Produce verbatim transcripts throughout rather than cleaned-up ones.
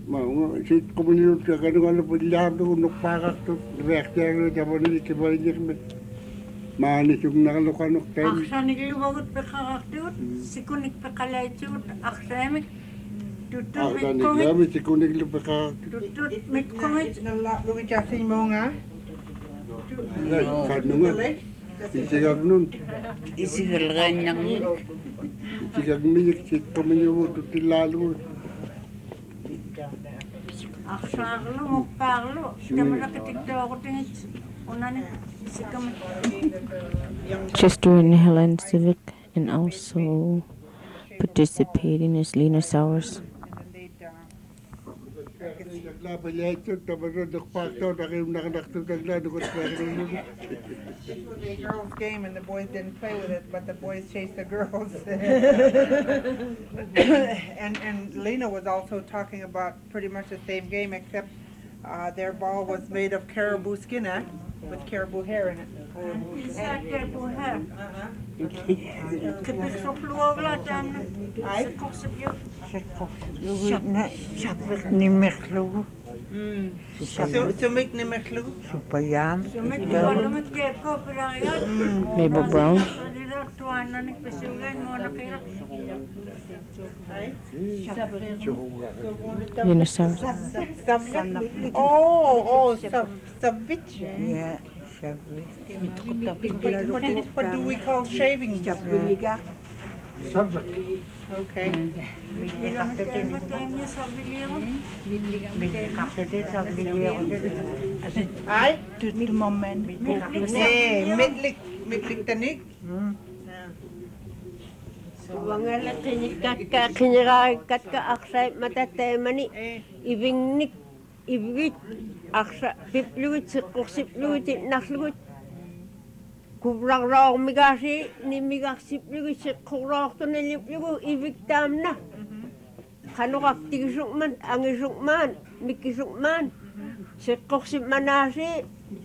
mau sit komunit ka kan kalau punya tu nuk pakak tu reaksi lu zaman ini kembali ni mani chung nak lu kan nuk ten aksan itu bagut pekak tu sikunik pekalai tu aksan tutut aksan mikkomit itu mesti sikunik lu pakak tutut mikkomit Nala lu bicara mo nga. kan nunga isigag nun Isigalgan ng isigag minyak sit komunit tu tilalu aksan lu mukpag lu kami nak ketikdo aku tingit unani sikamit Chester and Helen Civic and also participating as Lena Sowers. la balai tu tabar duk pak tu nak nak nak tu nak duk This was a girls' game and the boys didn't play with it, but the boys chased the girls. and and Lena was also talking about pretty much the same game, except uh, their ball was made of caribou skin, eh? With caribou hair in it. Isa caribou hair. Uh-huh. Kepik sopluwa wala dyan. Ay? Sikok sapyo. Luwit na sapit ni Meklu. Mm. So, so make ni meklu. Supayam. Sumit ko lumit kaya ko pirayat. Mabel Brown. Dito tuwan na nagpasiulan mo na kaya. Ay? Lena Sowers. Sav- oh, oh, sav- savitch. Yeah, sabi. What, what, do- what do we call shaving? Okay. Ilang kaya matay niya sa biliyo. Ay? Eh, midlik, midlik tanig. Wangala kinika kinira katka aksay matatemani Eh, ibingnik ibigit aksa pipluit sikusipluit nakluit kubrang raw migasi ni migasipluit sikurang to niliplugo ibigtam na kano kaktigisukman angisukman mikisukman sikusip manasi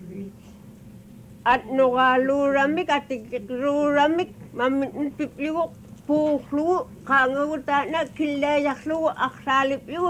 at nugaluramik at tikiruramik mamin piplugo Puklu, kanguta na kilayaklu aksalip yu.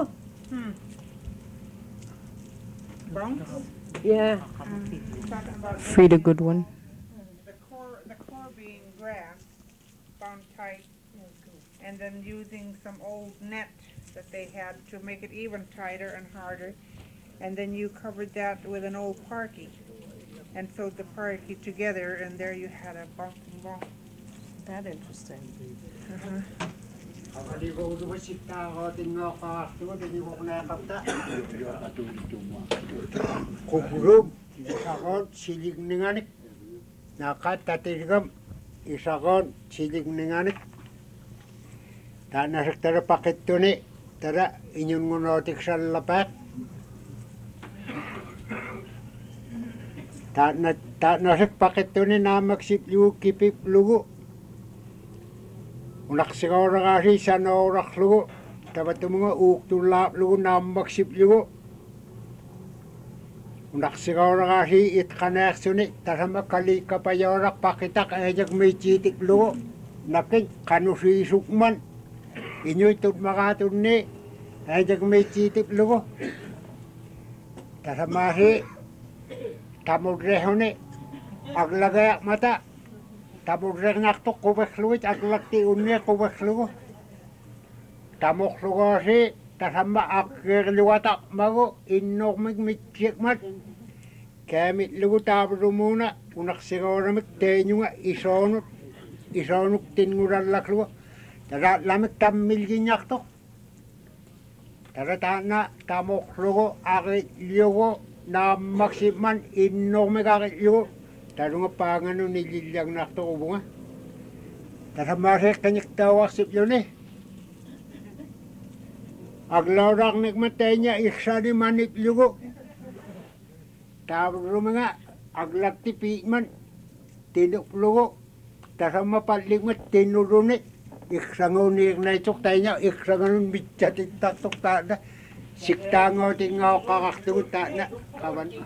Brown? Yeah. Talking about Frida Goodwin. the core, the core being grass, bound tight, and then using some old net that they had to make it even tighter and harder, and then you covered that with an old parky, and sewed the parky together, and there you had a bouncing ball. That interesting. Kali ko ulo sita ko tingo ka tu dini ko na kapta kukurub isakon silig ninganik nakatatirgam isakon silig ninganik ta nasik tara pakit tu ni tara inyun ngunotik sa lapat ta na ta nasik pakit tu ni namaksip yu kipip lugu unak sigara kasi sa naurak lugo dapat mga uktulap lugo namaksip lugo unak sigara kasi itkanak suni tasama kali kapayorak pakitak ajak may chitik lugo nakin kanusi sukman inyo itut makatun ni ajak may chitik lugo tasama si tamudreho ni aglagayak mata Tamok rek nak to kubek luit aglak ti unne kubek lugo. Tamok lugo si tasama akhir luwata mago inok mig mitchik mat. Kamit lugo tabro muna unak sigara mit tenyo nga isonot isonot tinguran lak lugo. Tara lamik tamil ginyak to. Tara tana tamok lugo akit lugo na maksiman inok mig akit lugo. Tarong pangano ni Lilyang nakto ko bunga. Tasamare kanyik tawak sip yun eh. Aglaurak nagmatay niya iksa ni manit lugo. Tawag mga aglak tipi man tinuk lugo. Tasama paligmat tinurunit. Iksa ngunik na itok tayo niya iksa ngunun bitchatit tatok tada. Siktangaw tingaw kakaktuta na kawan.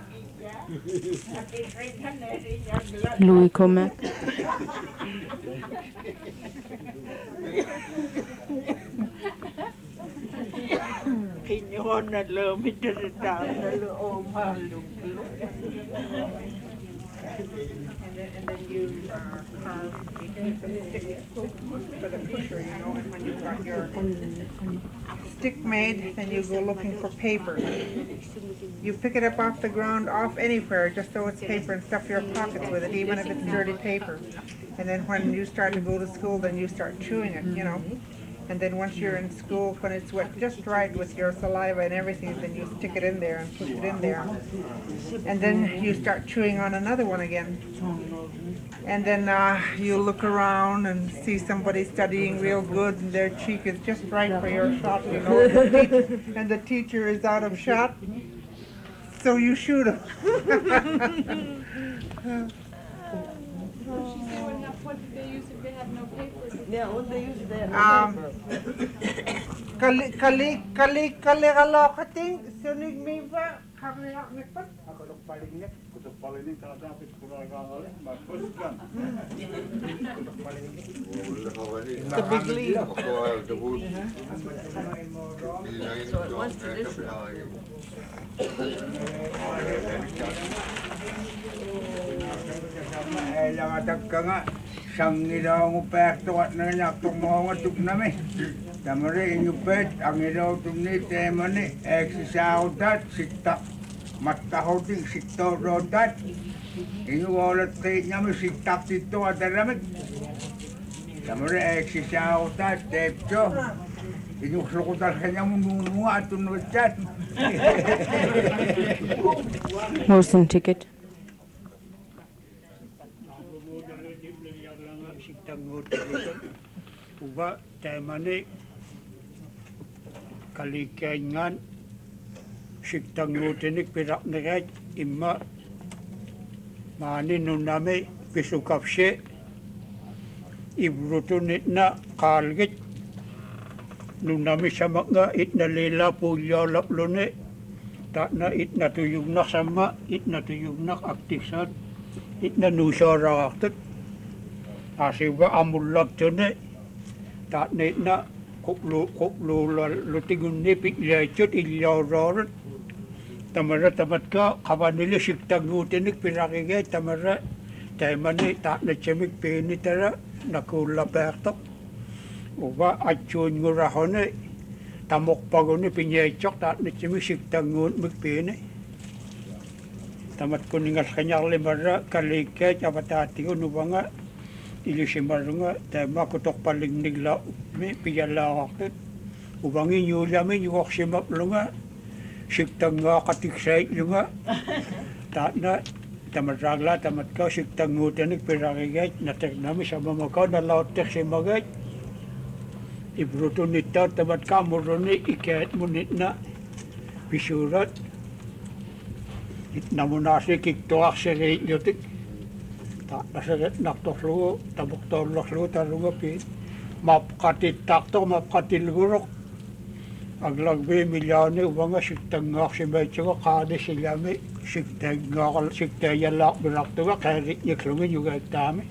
Louis Comac. kinyon na lumit na na loob halong. And then, and then you uh, carve some sticks for the pusher, you know, and when you've got your stick made, then you go looking for paper. You pick it up off the ground, off anywhere, just so it's paper, and stuff your pockets with it, even if it's dirty paper. And then when you start to go to school, then you start chewing it, you know. And then once you're in school, when it's wet just right with your saliva and everything, then you stick it in there and push it in there. And then you start chewing on another one again. And then uh, you look around and see somebody studying real good and their cheek is just right for your shot, you know, and the teacher, and the teacher is out of shot, so you shoot him. Yeah, what they use that. Um, kali kali kali kali kalau kating sunig mi ba kami nak nikmat. Ako lang palinig. Kutok palinig talaga kapit kurang kang mapuskan. The big leaf. So it was traditional. Eh, lang atak ka nga. Sang ilaw mo pekto at nangyaktok mo nga tuk nami. Tamari inyupet, ang ilaw tumni temani, eksisaudat, sikta, matahoting sikto rodat. Inyuwalat tayo nami siktak dito at aramit. Tamari eksisaudat, tepcho. Inyuksukutal kanya mo nununga at tunudyan. Motion ticket. Uba temani kalikengan siktang utinik pirak negat imma mani nunami pisukapse ibrutunit na kalgit nunami sama nga itna lela pulya laplone tak na itna tuyug na sama itna tuyug na aktisan itna nusara aktit asiba amulak tune tak ne na koplo koplo lutigun ne piklechot ilyarar tamara tamat ka kawanili siktagutenik pinakigay tamara taymani tak na chemik penitara nakula pertok uba achun ngurahone tamok pagone pinyechok tak na chemik siktagun mikpene tamat kuningas kanyar limara kalike chabatati ko nubanga ilisimarunga tema kutok paling nigla me piyala akit ubangi nyula me nyok simap lunga siktanga katiksay lunga ta na tamaragla tamat ka siktangu tenik piragigay natek nami sa mamakaw na lautek simagay ibruto nita tamat ka muroni iket munit na pisurat itnamunasi kiktoak siri yotik tak nasa naktoslo tabok toloslo tarunga pi mapkatit takto mapkatil gurok aglagbe milyane ubanga siktangak si betcho kade silami siktangak siktayalak bilakto kaya yaklungin yung tami.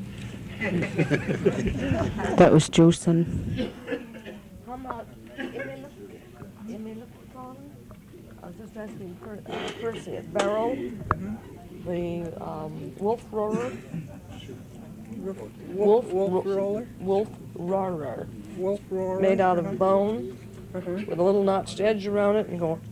That was Josen. How about, I was just asking per, uh, Percy at Barrow, the um, wolf roarer. Wolf, wolf roller? Wolf roarer. Wolf roarer. Made out uh-huh. of bone Uh-huh. with a little notched edge around it and going.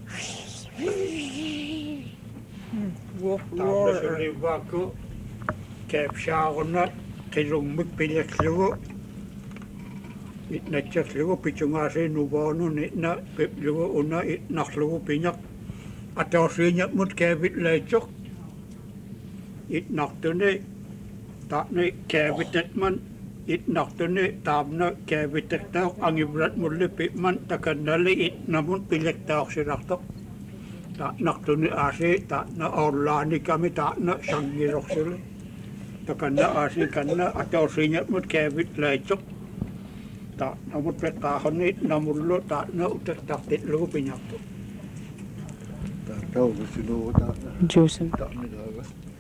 Wolf Tapos roarer. uliwa ko kepsya ako na kilong magpilakliwo itnatsyakliwo pichungasi nubano nitna pipliwo una itnakliwo pinyak atawsinyak mut kebit lechok itnaktune takne kebitet man itnaktune tabna kebitet taok ang ibrat muli pitman takandali itnamun pilek taok siraktok tak naktune asi tak na orlani kami tak na sanggirok sila takanda asi kanna atawsinyak mut kebit lechok tak namut petahon it namullo tak na utak taktit lugo pinyak to Tak tahu sino tak Josen. tak negara.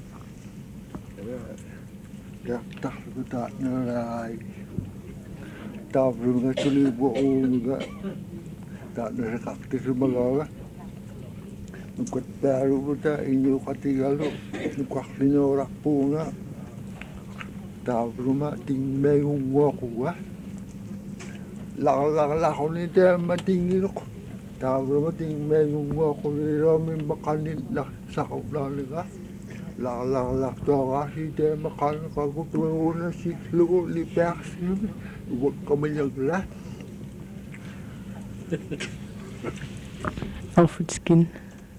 Ya tak lu tak nerai. Tak belum tuli buat juga. ta na se kakti se malaga. Nukot baru buta inyo katigalo. Nukaklino rakpunga. Tavruma ting mayung wakuwa. Lakalakalako ni te matingin ko. Tavruma ting mayung wakuli rami makanin na sakop laliga. Lakalak to kasi te makanin kagutuwa si lugo lipeak simi. Huwag kamilyagla. Alfred Skin.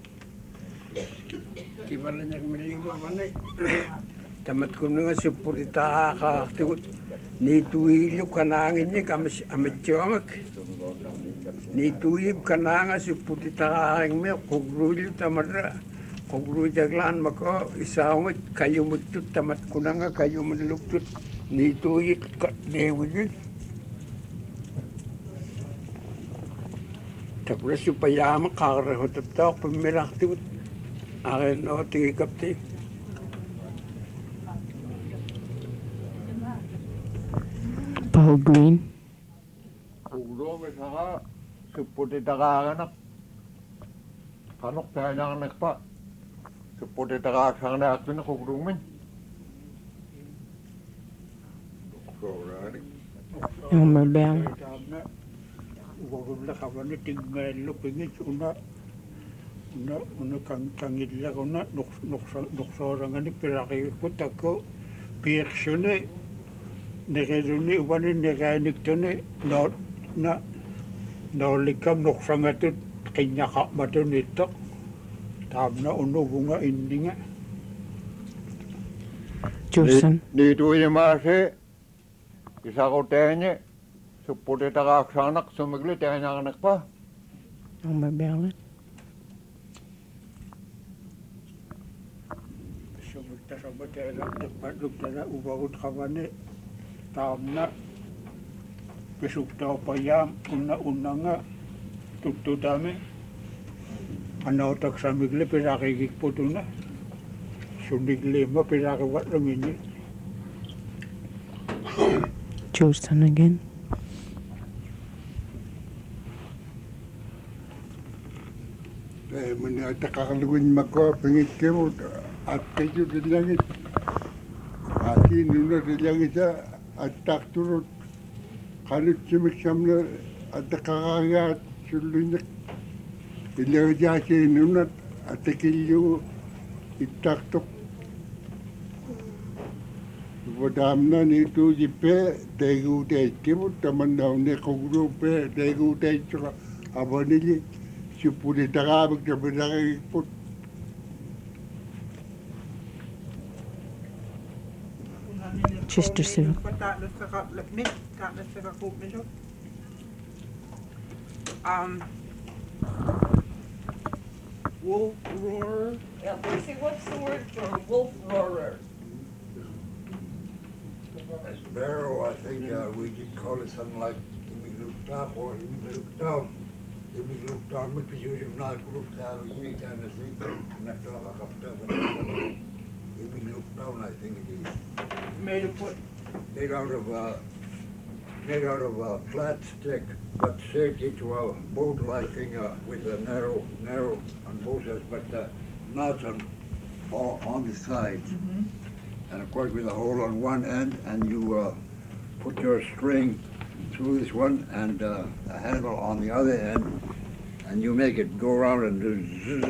Kibalanyak maligo manay. Tamat ko nga si Purita kakaktikot. Nituilip ka na angin niya amatiyongak. Nituilip ka na nga si Purita kakaking mo. Kugrulip tamadra. Kugrulip jaglaan mako. Isawang kayo mutut tamat ko na nga kayo manluptut. Nituilip ka dewa yun. Tapos yung payaman kakarahotap tao. Pamiraktikot. Akin o tigikapti. Paul Green. Ulo may saka suputi takakanak. Kanok tayo nakanak pa. Suputi takakang na ato na kugrumin. Sorry. Elmer Bell. Wagul la kawan ting melo pingit una una una kang kangit la una nok nok nok sorang ani piraki kutako piersone negeruni wani neganik tone no na no likam nok sangatut kinyaka matunito tamna uno bunga indinga Joseph. Ni tuwi maase. Isa ko tenye. Suputi takakanak sumigli tayo nakanak pa. Elmer Bell. Sumita sabat era paduk tara ubagut kawane tamna besuk tao payam una una nga tutu dami anaotak samigle pirakigik putuna sumigle ma pirakawat lumini Joseph again. Eh, mana takakaluin mako pengit kemo at kayo dilangit. Ati nuna dilangit sa at takturot. Kanut simiksam na at takakagat sulunak. Ilagay siya nuna at takilyo itaktok. Wadam na nito jipe degu te kemo taman daw ne kogro pe degu te tsaka abanili. Sipuli takabag na pinakikipot. Chester Civil. Um, Wolf roarer. Yeah, Lucy, what's the word for wolf roarer? Sparrow, I think uh, we could call it something like Imigluktap or Imigluktap. Imigluktap, because you have not looked at any kind of thing. Imigluktap, I think it is. made a put Made out of uh, made out of a flat stick, but shaped into a boat-like thing uh, with a narrow, narrow on both sides, but uh, knots on all on the sides. mhm. And of course with a hole on one end, and you uh, put your string through this one and uh, a handle on the other end, and you make it go around and do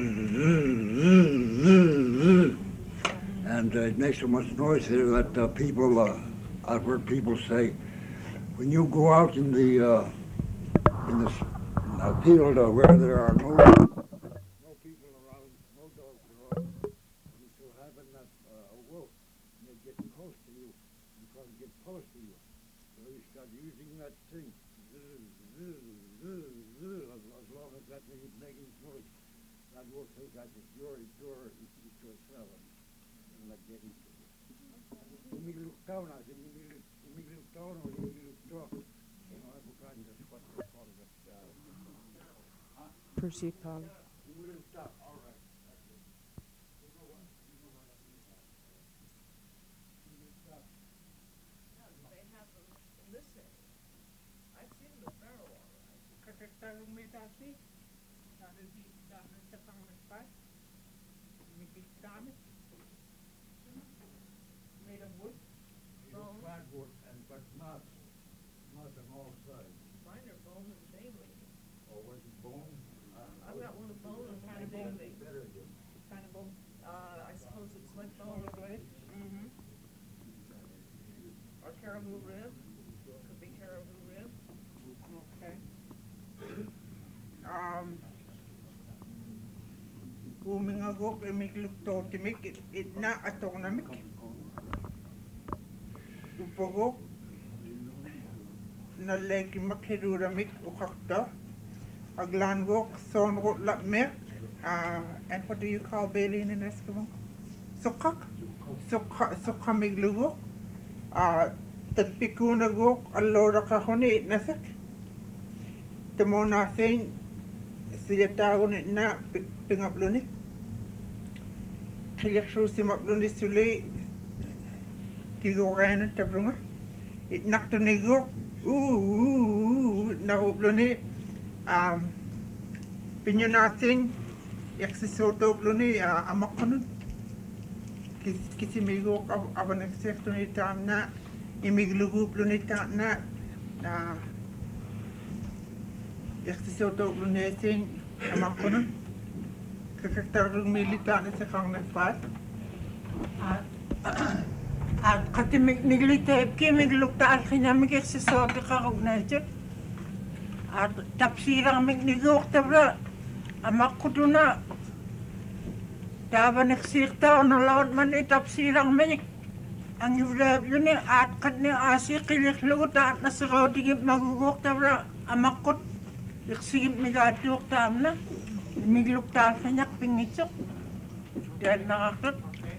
zzz, and uh, it makes so much noise here that uh, people, uh, I've heard people say, when you go out in the uh, in the, s- in the field uh, where there are no no people around, no dogs around, and it so happen that uh, a wolf may get close to you, you can't get close to you. So you start using that thing, zzz, zzz, zzz, zzz, as, as long as that thing is making noise. That wolf thinks that it's your, it's your, it's, it's yourself, and it's not getting to you. Umi look down, I think, umi look, umi look down, or umi look down. You know, I've forgotten just what they call it. Uh, Percy Paul. umi look down, all right. They have them in this area. I've seen them at Barrow, all right. Because kakaktarong may dati. Dati di dami sa pangmagpat. May big dami. Made of wood. Flat wood, and but not, not on all sides. Mine are bone and bailey. Or was it bone? I've got one of bone and one of bailey. Kind of bone. Uh, I suppose it's like bone and blade. Mm-hmm. Or caribou rib. Could be caribou rib. Okay. Um, Booming agok, imig lukto timik, it na atong namik. Upagok, na legi makhiruramik ukakta. Aglangok, son rot lapmek. Uh, and what do you call Bailey in Eskimo? Sukak? Sukha, sukha miglugok. Uh, Tagpikunagok, alora kahoni nasak. Tamo nasin, siya tao na pingapluni. Kaya susi mapluni suli, tigoran tabrunga. It nakto nigo, ooh, nahupluni. Um, pinyo natin, yaksisoto pluni, amak ko nun. Kasi migo ako nagsekto ni tam na, imiglugo pluni tam na, na, yaksisoto pluni sin, amak ko nun. Kakaktarong milita na sa kang nagpat. At kasi miglitep ki, migluktaan kanya migaksisoto kakog na ito. At tapsirang mignigok tabra, amak ko doon na. Daba nagsirta o nalawad man itapsirang mig. Ang ibrab yun eh, at kat ni asi kiliklugot at nasakaw digip magugok tabra, amak ko. Iksigip migaduk tam na. Migluk tam kanyak pingitsok. Dahil nakakot.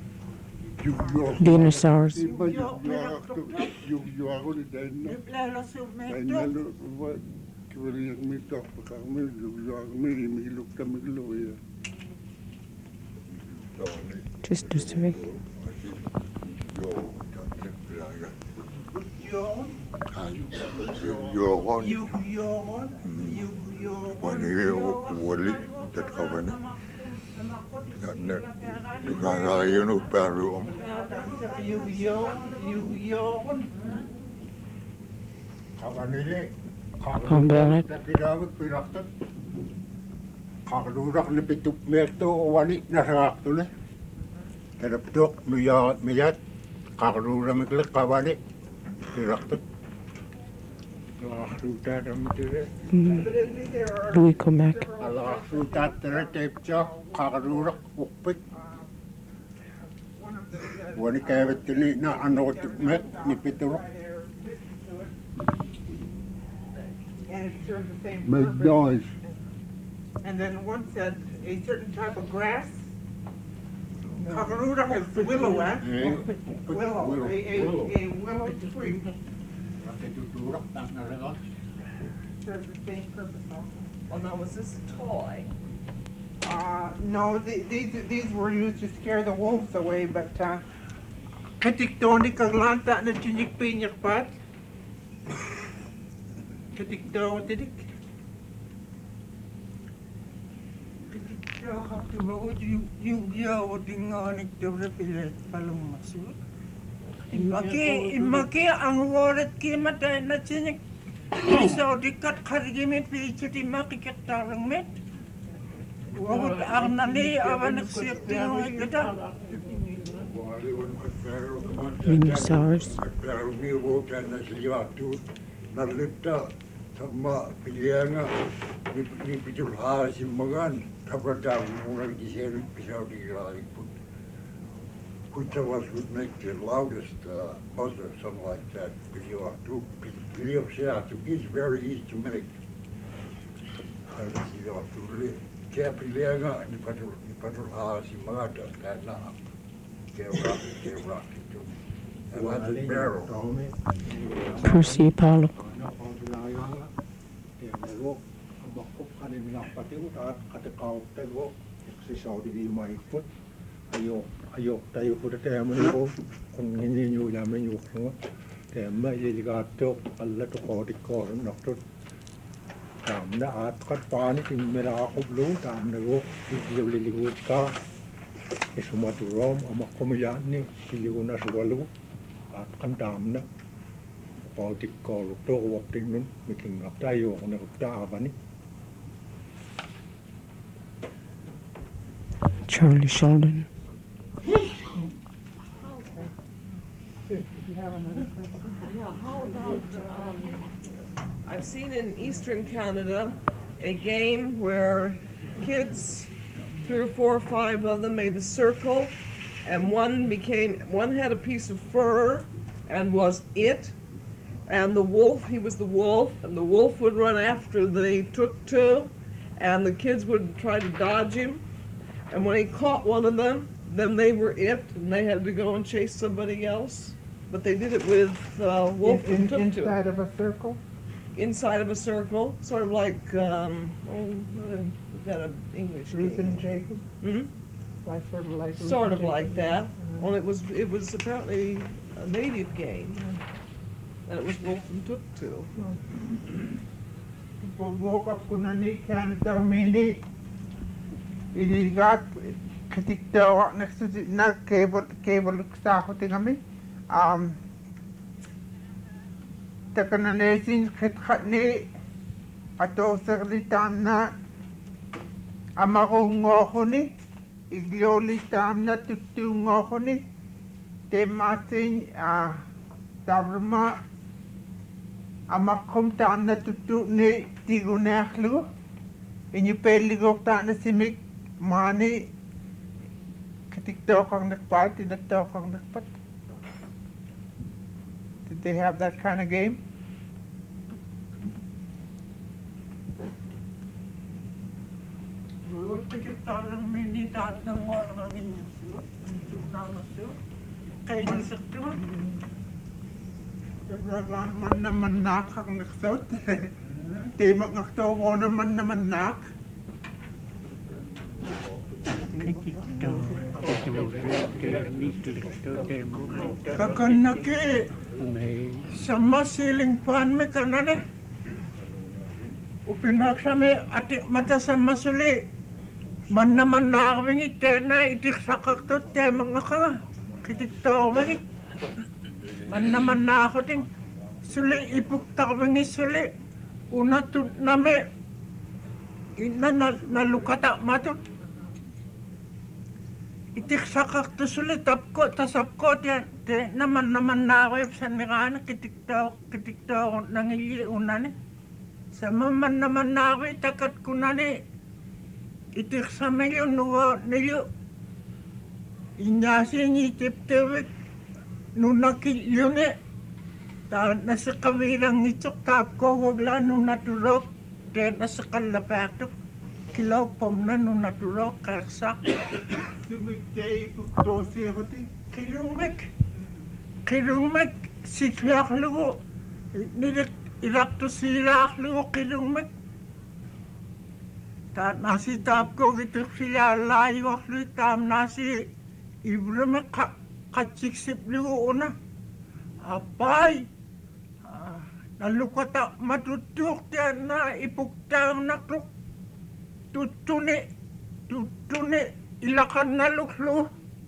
Dinosaurs. Iba yung yung yung ako ni Dana. Lalo sumeto. Dana lo what kiri yang mitok kami yung yung mi migluk ta miglo ya. Just to speak. Yon. Yogon. Yug yon. Yug yon. Wani wali tat kawan. Na na yun o pero Yug yon. Yug yon. Kavanili. Pambelet. Pinawag pinaktan. Kakalurak ni pitup merto wali nasak tuloy. Terapdok miyat miyat. Kakalurak miklik kawali. Pinaktan. Nakakasuta naman tira. Louis Comac. Nakakasuta tira tape siya. Kakalurak ukpit. Wani kawit tini na ano met ni piturok. And it serves the same make purpose. noise. And then one said a certain type of grass. Kakarurang is willow, eh? Willow, a, a, a willow tree. Tuturok tak nalagot. Serves the same purpose also. Well, now, was this a toy? Uh, no, the, these these were used to scare the wolves away, but uh, katiktonik kaglanta na chinik pinyak pat. Katikto tidik. Katikto kaptumaod yung yung yaw dinganik dobra pilet palong masud. Imaki imaki ang warat ki matay na chinik. So dikat karigimi pichiti makikaktarang met. Wawat ang nali awan nagsirti ng igada. Dinosaurs. Pero ni wokan na siya tu nalita sama pilianga ni ni pitul ha si magan kabrata mura gisel pisau di rai put Kuta was would make the loudest uh, buzzer, something like that. Pilio tu pilio siya tu is very easy to make. Pilio tu le kaya pilianga ni patul ni patul ha si magan kana kaya rock kaya rock itu. And that's a barrel. Percy Apollo. Ayok, ayok tayo po tayo mo ko kung hindi nyo namin yung ko. Kaya may iligato, ala to ko di ko nakto. Tamna at katpani ting merakublu tamna go liwliwut ka isumaturom amakomiyan ni kiliuna suwalu at kan tamna pautik ko to wakting nun miking aptayo na uptaabani Charlie Sheldon. Yeah, how about, um, I've seen in eastern Canada a game where kids, three or four or five of them made a circle, and one became, one had a piece of fur and was it, and the wolf, he was the wolf, and the wolf would run after they took two, and the kids would try to dodge him, and when he caught one of them, then they were it, and they had to go and chase somebody else. But they did it with uh, wolf In- and took two. inside of a circle? Inside of a circle, sort of like, um, oh, uh, we've got an English Ruth game. and Jacob? Hmm? Like, sort of like. Ruth Sort and of like Jacob? that. Well, it was, it was apparently a native game. And it was wolf and took two. Woke kuna ni Canada mini. Iligat ketika next to na cable cable sa ko tingami. Um. Takana nesin khet khat ni ato sagli tam na amako ngoko ni iglioli tam na tutu ngoko ni te matin a tabrma amakom tam na tutu ni tigunaklu inyu peligok ta na simik mani ketika kang nakpat tinatao kang nakpat. Did they have that kind of game? Man naman nak ang nagsot. Di magaktawa naman naman nak. Kakanaki sama ceiling fan me kanane upinak same ati mata sama suli man naman nakawingi tena itik sakak to te mga ka kitik tawagi man naman na ako ting suli ipuk takawingi suli una tu name ina na nalukata matut itik sakak to suli tapko tasapko te te naman naman na ako sa mirana kitik taw kitik taw nangili unane sa maman naman na ako takat kunane itik sa mayo nuwa niyo inyasi ni tiptewik nunakilyo ne ta nasa kawirang itok tapko wagla nung naturok te nasa kalapatok kilaw pom na nung naturok karsak sumigtay kuktosi ako ti kilumek kilumek sikyak lugo nilik irakto silak lugo kilumek ta nasi tapko gitu sila layo lu tam nasi iblumek katsiksip lugo una apay nalukata matutuk tiyan na ipuktang nakluk tutune tutune ilakan na luklo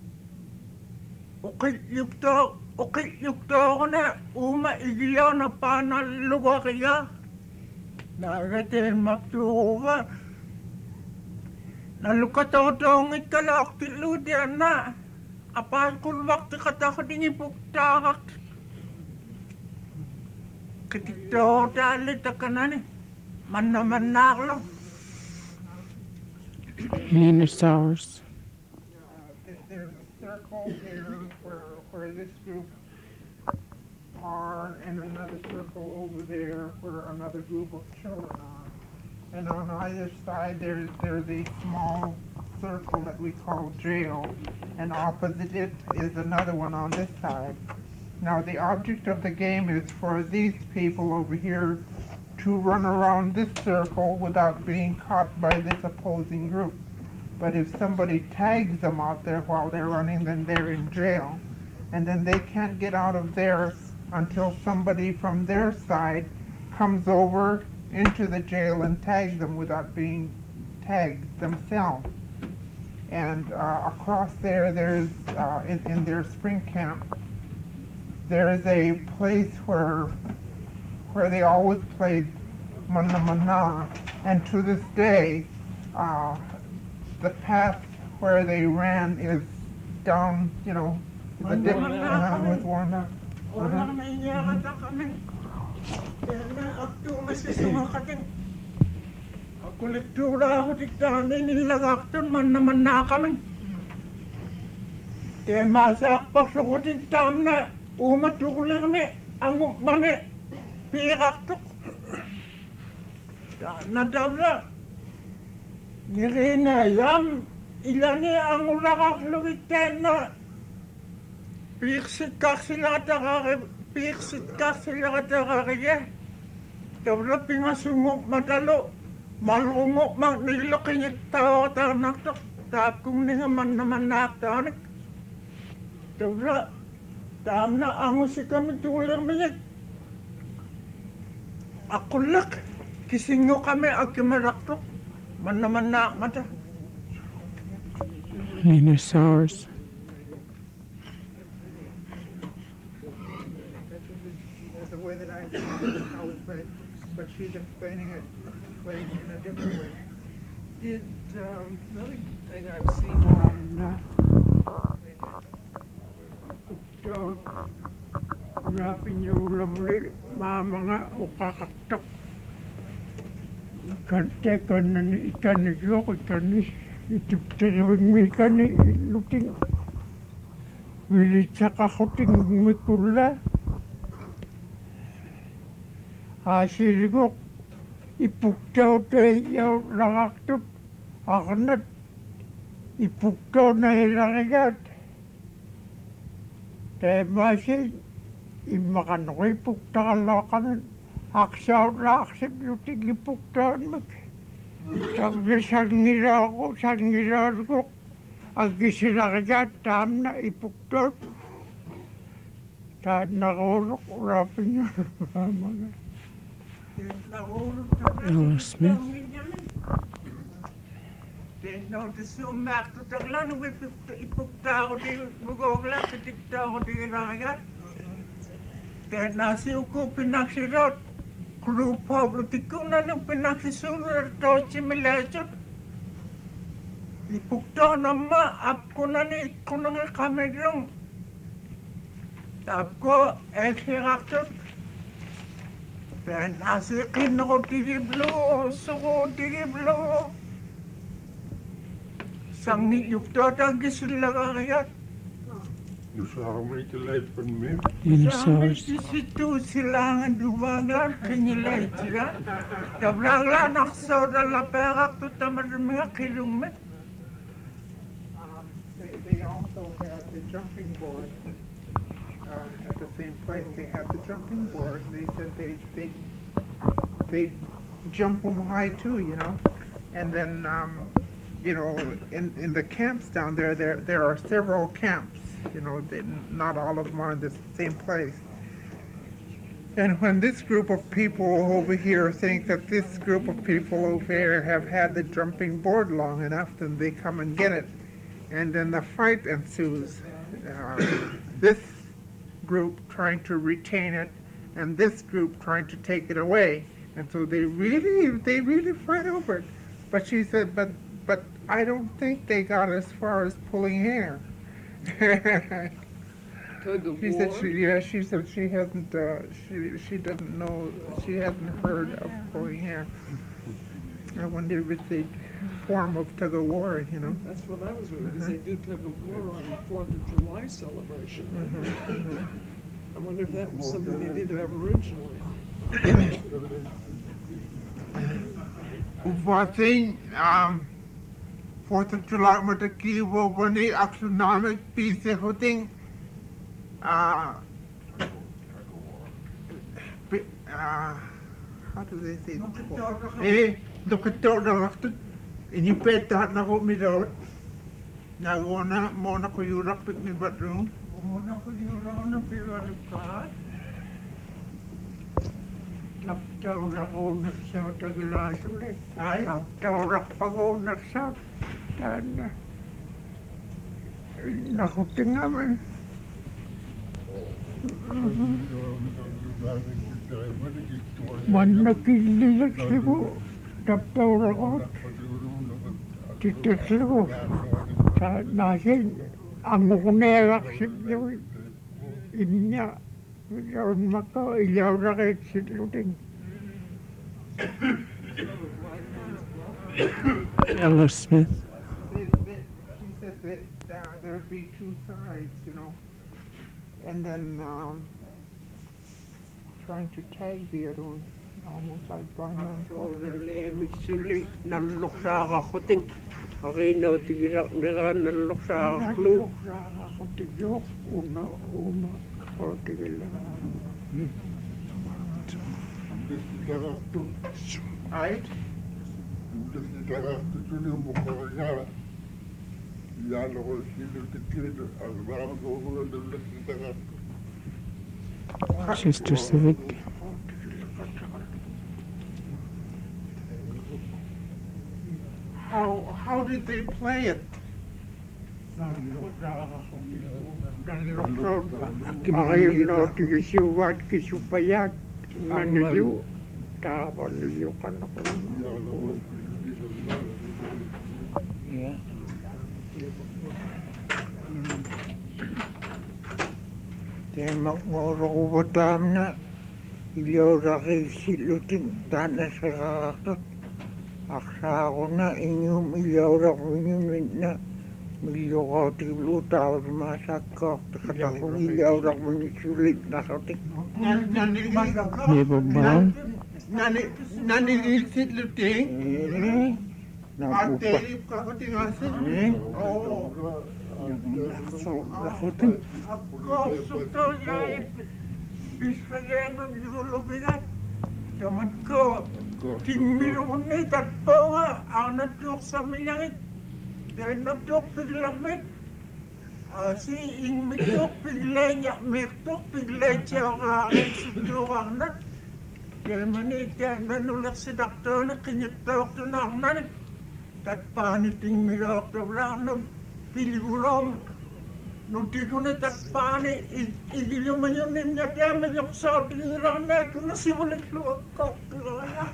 okay yukto okay yukto ko na uma igiyaw na panaluwa kaya nagatin magtuwa nalukata ko tong italak tiludian na apan kung wakti kata ko din ipuktakak kitito dalit akanani man naman naklo Minosaurus. There's a circle here where, where this group are, and another circle over there where another group of children are. And on either side, there's, there's a small circle that we call jail, and opposite it is another one on this side. Now, the object of the game is for these people over here to run around this circle without being caught by this opposing group. But if somebody tags them out there while they're running, then they're in jail. And then they can't get out of there until somebody from their side comes over into the jail and tag them without being tagged themselves. And uh, across there, there's, uh, in, in their spring camp, there is a place where, where they always played Mana Mana. And to this day, uh, the path where they ran is down, you know, the dip uh, with Warna. Kultura ko tiktan nilagakton man naman na kami. Kaya masakpak sa kutintam na umatukula kami ang mani piraktok. Nadabla. Nirinayam ilani ang urakaklugitan na piksit kaksilata kaki piksit kaksilata kaki. Dabla pingasungok matalo. Malungok mang nilokin yung tao tayo naktok. Tap kung nga man naman naktanik. Dabla, tam na angus kami tulang minyak. Ako lak, kisingo kami ang kimaraktok. Man naman nakmata. Dinosaurs. The way that I was playing, but she's explaining it. Playing in a different way. Did, um, another thing I've seen on, Ito, rapin yung ulamuli, mga ukakaktok. Kante ka na ni ikan ni Yoko, ikan ni itiptirawing mi ikan ni luting. Wilit sa kakuting mikula. Asirigok. Ipuktaw tayo nakaktup. Akanat. Ipuktaw na ilakigat. Tayo masin. Imakan ko ipuktaw lakanan. Aksaw na aksip luting ipuktaw mag. Sabi sa ngira ko, sa ngira ko. Ang gisirakigat, tam na ipuktaw. Tayo nakulok, rapin niya. Mga. Ella Smith. No, the zoom back to the land with the ipukta ko di bugogla sa tikta ko di ragat. Then nasi ko pinaksirot. Kru Pablo tiko na ng pinaksisunod to chimilasot. Ipukta na ma ap ko na ni ko na nga kamedrong. Tap ko eksiraktot. Then nasi kinako tiriblo, suko tiriblo. Sang ni yukto tang gisila kayat. Du sa mig inte lejt på mig. Dinosaurs. Situ silangan dumagan kinilay sila. Tabragla nakso dala perak tu tamar mga kilong met. They, they also have the jumping board. Uh, at the same place, they have the jumping board. They said they they they jump them high too, you know. And then, um, you know, in in the camps down there, there there are several camps. You know, they, not all of them are in the same place. And when this group of people over here think that this group of people over here have had the jumping board long enough, then they come and get it. And then the fight ensues. Uh, this group trying to retain it, and this group trying to take it away. And so they really, they really fight over it. But she said, but, but I don't think they got as far as pulling hair. tug of She said, war. she, yeah, she said she hasn't, uh, she, she doesn't know, she hasn't heard of pulling hair. I wonder if it's a form of tug of war, you know. That's what I was wondering, because they do tug of war on the Fourth of July celebration. I wonder if that was something they did Aboriginally. One thing, um, Fourth of July met de kiwo wanneer astronomic piece of thing. Uh, uh, how do they say it? Eh, look at the in you pet that na ko mi do. Na go na mo na ko yurak pik ni bedroom. Mo na ko yurak na pila ka. Laptauraquunnersaut tagilaasuli ai laptauraqpaguunnersaut taanna naqutingaman mannakillilaksigu laptauraquut titterlugu saa naasin anguqneeraqsilluit inna Makko ilaurakitsillutin. Ella Smith. She said that uh, there'd be two sides, you know, and then um, trying to tag the other one, almost like Brian. Suli nalluqsaaqarrutin ariinautigilaq neranalluqsaaqarlu Nalluqsaaqarrutigiuq una uma qotigilla. Right? Chester Civic. How how did they play it? Ariinautigisiuvaat kisupayaat mannilu taavalliuqannaqu. Yeah. Teemaqngoruvutaamna ilioraqilsillutin taanaseraaqtut aqsaaquna ingum ilioraqungiminna milluqautiglu taavamaasakkoortiqataqu ilioraqmunisulit naqatik Neighbor Brown. Nani nani ilsillutin napupa qaqutingasin oh naqutin Kosutoyaip ispagengun yulubigat tamatko tingmilunni tatponga arnatuqsamilagit Ternatukpiglamit si ingmituk piglenya mirtuk piglechiaqaaqit sutuarnat kelmani tiananulaq sidaqtuuna qiñittauqtunarnani tatpaani tingmiloortuvlaarnum piliguloom nutikuni tatpaani igilumayunimñatiamilluqsautigilarnaakuna sivulikluaqqortiloya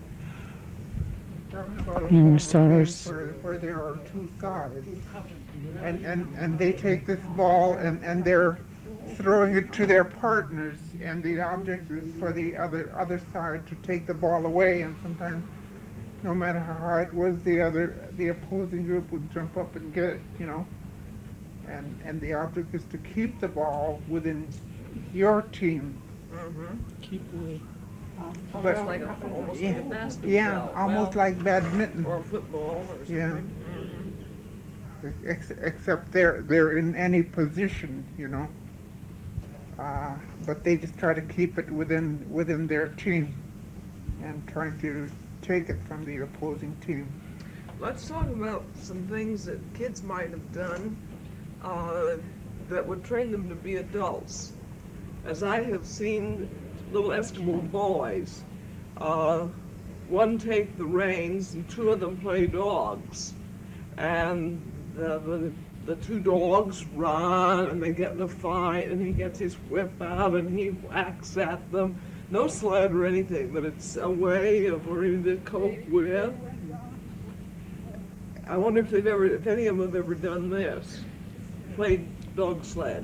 Young Stars. Where, where there are two sides, and, and, and they take this ball and, and they're throwing it to their partners, and the object is for the other other side to take the ball away, and sometimes, no matter how hard it was, the other the opposing group would jump up and get it, you know, and and the object is to keep the ball within your team. Mm-hmm. Keep away. But, Almost like a, almost yeah, like a basketball. yeah, almost well, like badminton. or football or something. Yeah. Ex- except they're they're in any position, you know. Uh, but they just try to keep it within within their team, and trying to take it from the opposing team. Let's talk about some things that kids might have done uh, that would train them to be adults. As I have seen little Eskimo boys, uh, one take the reins and two of them play dogs. And the, the, the two dogs run and they get in a fight and he gets his whip out and he whacks at them. No sled or anything, but it's a way of learning to cope with. I wonder if they've ever, if any of them have ever done this, played dog sled.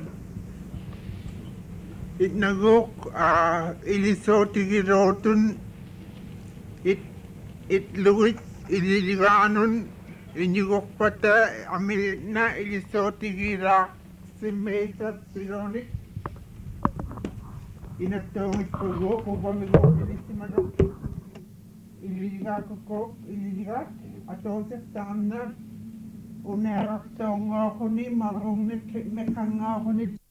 It nagok uh ilisotigirotun it it luit ililiganun inyugok pata amil na ilisotigira simeta sironik inatongit pugo kubangigo ilisimadok ililigat ko ililigat atose tamna unerak tongo kuni marungit mekanga kuni